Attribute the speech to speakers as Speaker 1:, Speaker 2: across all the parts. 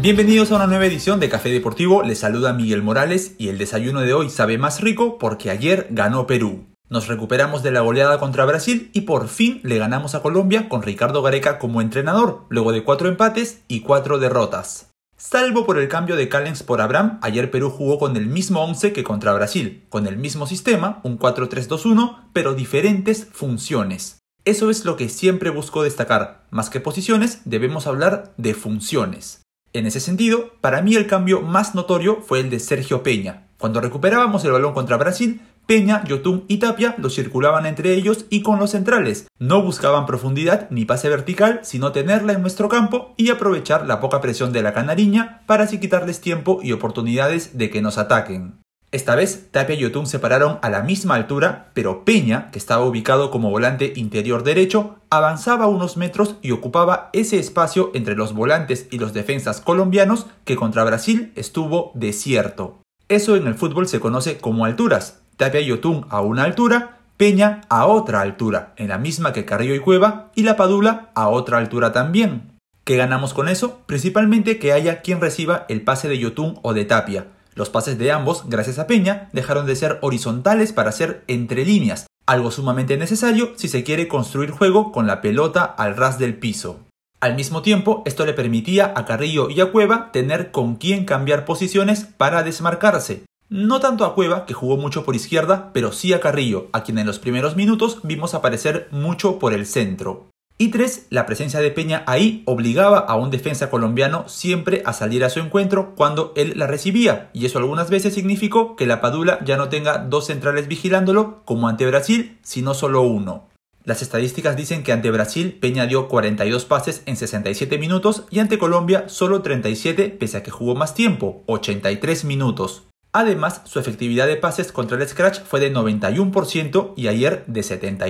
Speaker 1: Bienvenidos a una nueva edición de Café Deportivo, les saluda Miguel Morales y el desayuno de hoy sabe más rico porque ayer ganó Perú. Nos recuperamos de la goleada contra Brasil y por fin le ganamos a Colombia con Ricardo Gareca como entrenador, luego de 4 empates y 4 derrotas. Salvo por el cambio de Callens por Abraham, ayer Perú jugó con el mismo 11 que contra Brasil, con el mismo sistema, un 4-3-2-1, pero diferentes funciones. Eso es lo que siempre busco destacar, más que posiciones, debemos hablar de funciones. En ese sentido, para mí el cambio más notorio fue el de Sergio Peña. Cuando recuperábamos el balón contra Brasil, Peña, Yotún y Tapia lo circulaban entre ellos y con los centrales. No buscaban profundidad ni pase vertical, sino tenerla en nuestro campo y aprovechar la poca presión de la canariña para así quitarles tiempo y oportunidades de que nos ataquen. Esta vez, Tapia y Yotún se pararon a la misma altura, pero Peña, que estaba ubicado como volante interior derecho, avanzaba unos metros y ocupaba ese espacio entre los volantes y los defensas colombianos que contra Brasil estuvo desierto. Eso en el fútbol se conoce como alturas. Tapia y Yotún a una altura, Peña a otra altura, en la misma que Carrillo y Cueva, y la Padula a otra altura también. ¿Qué ganamos con eso? Principalmente que haya quien reciba el pase de Yotún o de Tapia. Los pases de ambos, gracias a Peña, dejaron de ser horizontales para ser entre líneas, algo sumamente necesario si se quiere construir juego con la pelota al ras del piso. Al mismo tiempo, esto le permitía a Carrillo y a Cueva tener con quién cambiar posiciones para desmarcarse. No tanto a Cueva, que jugó mucho por izquierda, pero sí a Carrillo, a quien en los primeros minutos vimos aparecer mucho por el centro. Y 3. La presencia de Peña ahí obligaba a un defensa colombiano siempre a salir a su encuentro cuando él la recibía, y eso algunas veces significó que la Padula ya no tenga 2 centrales vigilándolo como ante Brasil, sino solo uno. Las estadísticas dicen que ante Brasil Peña dio 42 pases en 67 minutos y ante Colombia solo 37 pese a que jugó más tiempo, 83 minutos. Además, su efectividad de pases contra el Scratch fue de 91% y ayer de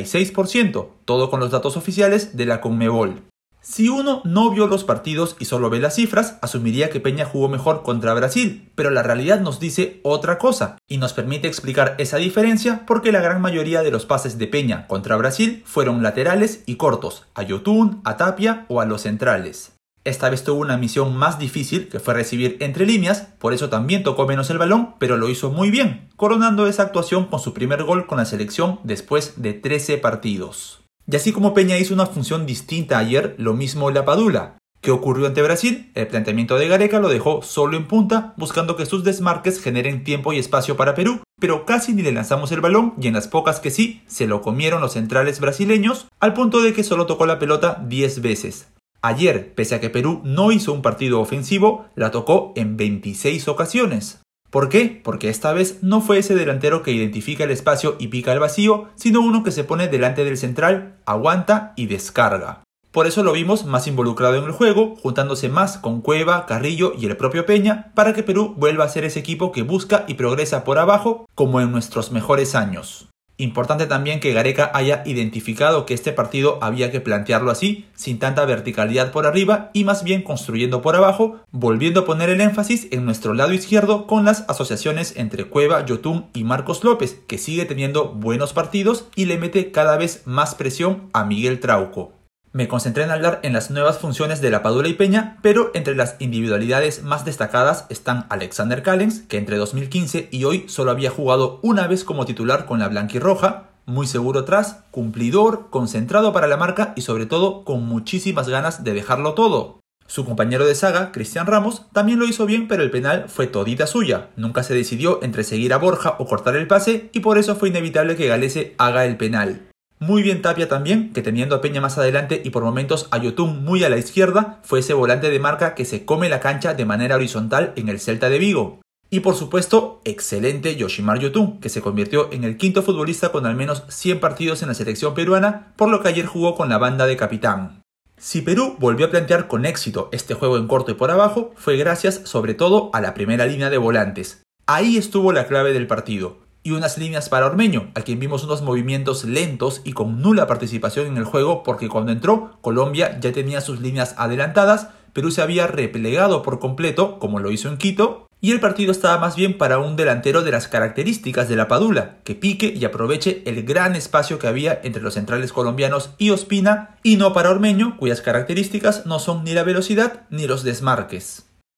Speaker 1: 76%, todo con los datos oficiales de la Conmebol. Si uno no vio los partidos y solo ve las cifras, asumiría que Peña jugó mejor contra Brasil, pero la realidad nos dice otra cosa y nos permite explicar esa diferencia porque la gran mayoría de los pases de Peña contra Brasil fueron laterales y cortos, a Yotún, a Tapia o a los centrales. Esta vez tuvo una misión más difícil, que fue recibir entre líneas, por eso también tocó menos el balón, pero lo hizo muy bien, coronando esa actuación con su primer gol con la selección después de 13 partidos. Y así como Peña hizo una función distinta ayer, lo mismo la Padula. ¿Qué ocurrió ante Brasil? El planteamiento de Gareca lo dejó solo en punta, buscando que sus desmarques generen tiempo y espacio para Perú, pero casi ni le lanzamos el balón y en las pocas que sí, se lo comieron los centrales brasileños, al punto de que solo tocó la pelota 10 veces. Ayer, pese a que Perú no hizo un partido ofensivo, la tocó en 26 ocasiones. ¿Por qué? Porque esta vez no fue ese delantero que identifica el espacio y pica el vacío, sino uno que se pone delante del central, aguanta y descarga. Por eso lo vimos más involucrado en el juego, juntándose más con Cueva, Carrillo y el propio Peña, para que Perú vuelva a ser ese equipo que busca y progresa por abajo, como en nuestros mejores años. Importante también que Gareca haya identificado que este partido había que plantearlo así, sin tanta verticalidad por arriba y más bien construyendo por abajo, volviendo a poner el énfasis en nuestro lado izquierdo con las asociaciones entre Cueva, Yotún y Marcos López, que sigue teniendo buenos partidos y le mete cada vez más presión a Miguel Trauco. Me concentré en hablar en las nuevas funciones de la Padula y Peña, pero entre las individualidades más destacadas están Alexander Callens, que entre 2015 y hoy solo había jugado una vez como titular con la blanquirroja, muy seguro atrás, cumplidor, concentrado para la marca y sobre todo con muchísimas ganas de dejarlo todo. Su compañero de saga, Cristian Ramos, también lo hizo bien, pero el penal fue todita suya. Nunca se decidió entre seguir a Borja o cortar el pase y por eso fue inevitable que Gallese haga el penal. Muy bien Tapia también, que teniendo a Peña más adelante y por momentos a Yotún muy a la izquierda, fue ese volante de marca que se come la cancha de manera horizontal en el Celta de Vigo. Y por supuesto, excelente Yoshimar Yotún, que se convirtió en el quinto futbolista con al menos 100 partidos en la selección peruana, por lo que ayer jugó con la banda de capitán. Si Perú volvió a plantear con éxito este juego en corto y por abajo, fue gracias sobre todo a la primera línea de volantes. Ahí estuvo la clave del partido. Y unas líneas para Ormeño, al quien vimos unos movimientos lentos y con nula participación en el juego porque cuando entró, Colombia ya tenía sus líneas adelantadas, Perú se había replegado por completo, como lo hizo en Quito, y el partido estaba más bien para un delantero de las características de la Padula, que pique y aproveche el gran espacio que había entre los centrales colombianos y Ospina, y no para Ormeño, cuyas características no son ni la velocidad ni los desmarques.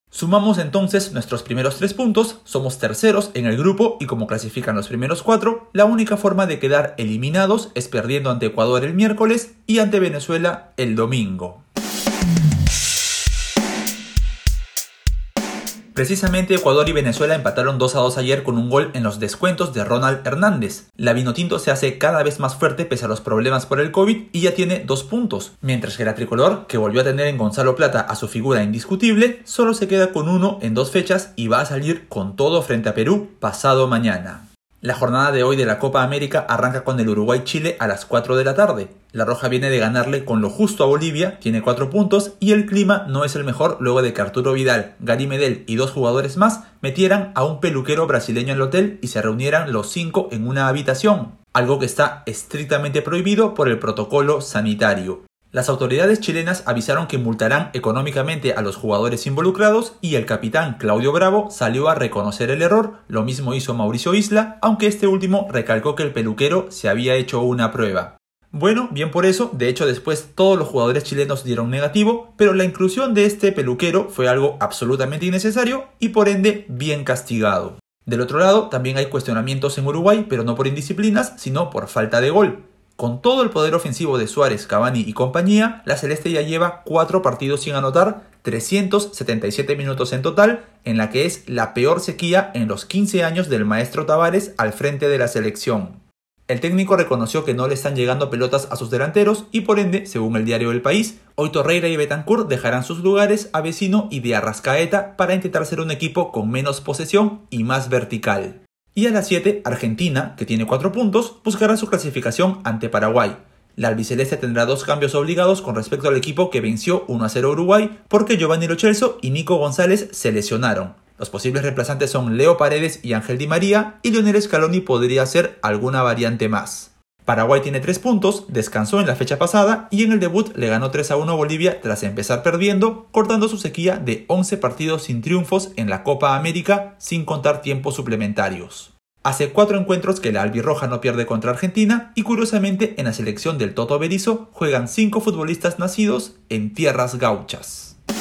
Speaker 1: Sumamos entonces nuestros primeros 3 puntos, somos terceros en el grupo y como clasifican los primeros 4, la única forma de quedar eliminados es perdiendo ante Ecuador el miércoles y ante Venezuela el domingo. Precisamente Ecuador y Venezuela empataron 2-2 ayer con un gol en los descuentos de Ronald Hernández. La Vinotinto se hace cada vez más fuerte pese a los problemas por el COVID y ya tiene 2 puntos, mientras que la tricolor, que volvió a tener en Gonzalo Plata a su figura indiscutible, solo se queda con 1 en 2 fechas y va a salir con todo frente a Perú pasado mañana. La jornada de hoy de la Copa América arranca con el Uruguay-Chile a las 4 de la tarde. La Roja viene de ganarle con lo justo a Bolivia, tiene 4 puntos y el clima no es el mejor luego de que Arturo Vidal, Gary Medel y 2 jugadores más metieran a un peluquero brasileño en el hotel y se reunieran los 5 en una habitación, algo que está estrictamente prohibido por el protocolo sanitario. Las autoridades chilenas avisaron que multarán económicamente a los jugadores involucrados y el capitán Claudio Bravo salió a reconocer el error, lo mismo hizo Mauricio Isla, aunque este último recalcó que el peluquero se había hecho una prueba. Bueno, bien por eso, de hecho después todos los jugadores chilenos dieron negativo, pero la inclusión de este peluquero fue algo absolutamente innecesario y por ende bien castigado. Del otro lado también hay cuestionamientos en Uruguay, pero no por indisciplinas, sino por falta de gol. Con todo el poder ofensivo de Suárez, Cavani y compañía, la Celeste ya lleva 4 partidos sin anotar, 377 minutos en total, en la que es la peor sequía en los 15 años del maestro Tavares al frente de la selección. El técnico reconoció que no le están llegando pelotas a sus delanteros y por ende, según el diario El País, hoy Torreira y Betancur dejarán sus lugares a Vecino y de Arrascaeta para intentar ser un equipo con menos posesión y más vertical. Y a las 7, Argentina, que tiene 4 puntos, buscará su clasificación ante Paraguay. La albiceleste tendrá 2 cambios obligados con respecto al equipo que venció 1-0 a Uruguay porque Giovanni Lo Celso y Nico González se lesionaron. Los posibles reemplazantes son Leo Paredes y Ángel Di María y Lionel Scaloni podría ser alguna variante más. Paraguay tiene 3 puntos, descansó en la fecha pasada y en el debut le ganó 3-1 a Bolivia tras empezar perdiendo, cortando su sequía de 11 partidos sin triunfos en la Copa América sin contar tiempos suplementarios. Hace 4 encuentros que la albirroja no pierde contra Argentina y curiosamente en la selección del Toto Berizzo juegan 5 futbolistas nacidos en tierras gauchas.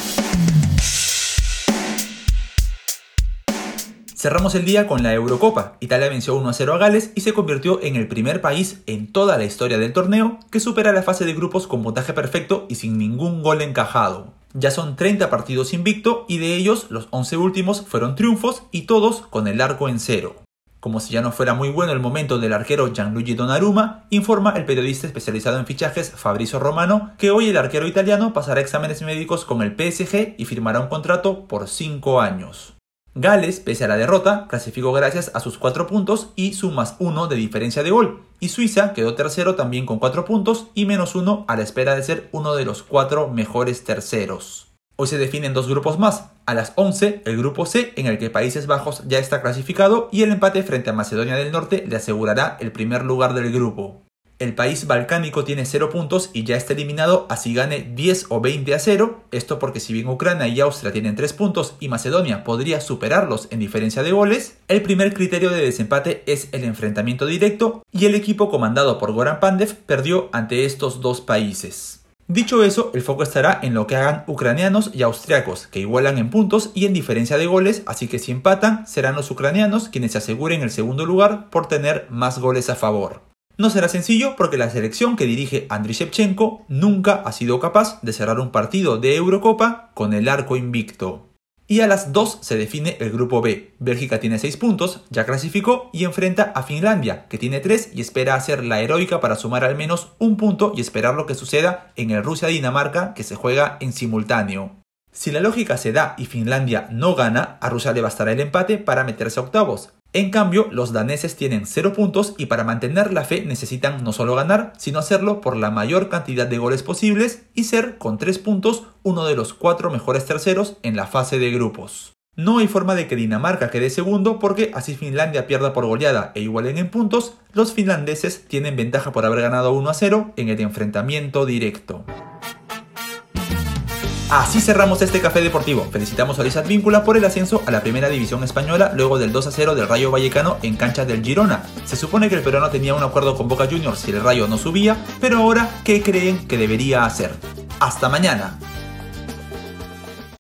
Speaker 1: Cerramos el día con la Eurocopa. Italia venció 1-0 a Gales y se convirtió en el primer país en toda la historia del torneo que supera la fase de grupos con puntaje perfecto y sin ningún gol encajado. Ya son 30 partidos invicto y de ellos los 11 últimos fueron triunfos y todos con el arco en cero. Como si ya no fuera muy bueno el momento del arquero Gianluigi Donnarumma, informa el periodista especializado en fichajes Fabrizio Romano que hoy el arquero italiano pasará exámenes médicos con el PSG y firmará un contrato por 5 años. Gales, pese a la derrota, clasificó gracias a sus 4 puntos y su +1 de diferencia de gol, y Suiza quedó tercero también con 4 puntos y -1 a la espera de ser uno de los 4 mejores terceros. Hoy se definen 2 grupos más. A las 11, el grupo C, en el que Países Bajos ya está clasificado y el empate frente a Macedonia del Norte le asegurará el primer lugar del grupo. El país balcánico tiene 0 puntos y ya está eliminado así gane 10 o 20-0, esto porque si bien Ucrania y Austria tienen 3 puntos y Macedonia podría superarlos en diferencia de goles, el primer criterio de desempate es el enfrentamiento directo y el equipo comandado por Goran Pandev perdió ante estos 2 países. Dicho eso, el foco estará en lo que hagan ucranianos y austriacos, que igualan en puntos y en diferencia de goles, así que si empatan, serán los ucranianos quienes se aseguren el segundo lugar por tener más goles a favor. No será sencillo porque la selección que dirige Andriy Shevchenko nunca ha sido capaz de cerrar un partido de Eurocopa con el arco invicto. Y a las 2 se define el grupo B. Bélgica tiene 6 puntos, ya clasificó y enfrenta a Finlandia, que tiene 3 y espera hacer la heroica para sumar al menos un punto y esperar lo que suceda en el Rusia-Dinamarca que se juega en simultáneo. Si la lógica se da y Finlandia no gana, a Rusia le bastará el empate para meterse a octavos. En cambio, los daneses tienen 0 puntos y para mantener la fe necesitan no solo ganar, sino hacerlo por la mayor cantidad de goles posibles y ser, con 3 puntos, uno de los 4 mejores terceros en la fase de grupos. No hay forma de que Dinamarca quede segundo porque así Finlandia pierda por goleada e igualen en puntos, los finlandeses tienen ventaja por haber ganado 1-0 en el enfrentamiento directo. Así cerramos este café deportivo. Felicitamos a Luis Advíncula por el ascenso a la primera división española luego del 2-0 del Rayo Vallecano en cancha del Girona. Se supone que el peruano tenía un acuerdo con Boca Juniors si el Rayo no subía, pero ahora, ¿qué creen que debería hacer? ¡Hasta mañana!